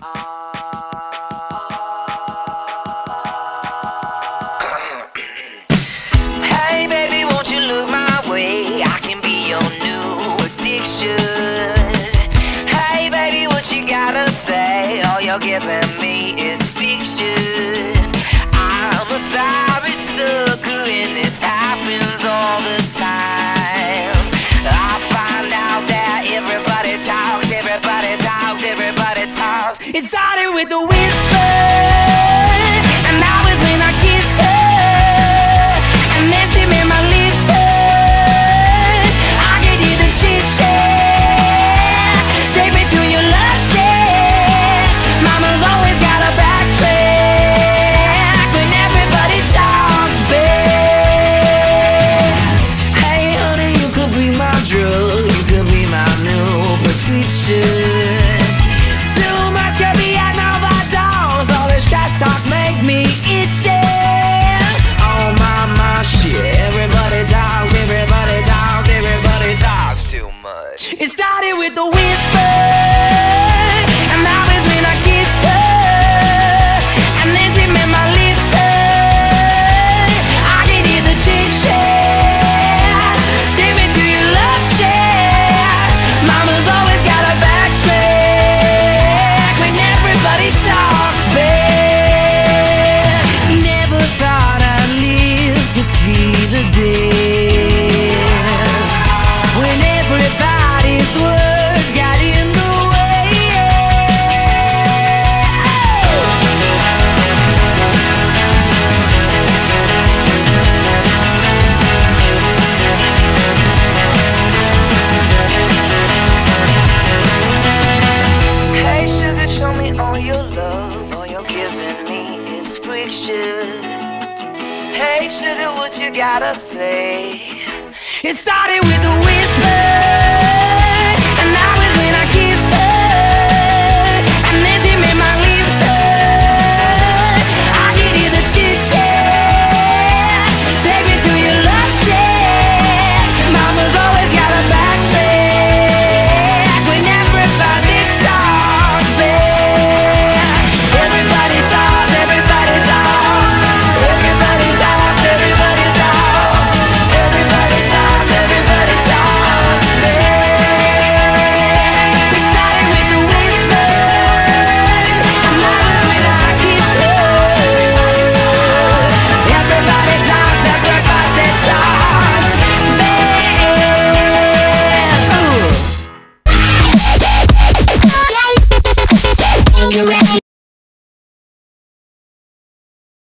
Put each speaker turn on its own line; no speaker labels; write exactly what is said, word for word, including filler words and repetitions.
Hey baby, won't you look my way? I can be your new addiction. Hey baby, what you gotta say? All you're giving me is fiction. I'm a sorry sucker and this happens all the time. I find out that everybody talks, everybody talks, everybody talks. It started with a whisper, and that was when I kissed her, and then she made my lips hurt. I could hear the chit chat. Take me to your love shack. Mama's always got a backtrack when everybody talks back. Hey honey, you could be my drug, you could be my new prescription. Too much caveat, no overdose. All this trash talk make me itchy. Oh my, my shit. Everybody talks, everybody talks, everybody talks too much. It started with a whisper, and that was when I kissed her, and then she made my lips hurt. I could hear the chit chat. Take me to your love shack. Mama's always got a backtrack when everybody talks back. Never thought I'd live to see the day when everybody's words got in the way. Hey sugar, show me all your love. All you're giving me is friction. Hey sugar, what you gotta say? It started with a whisper.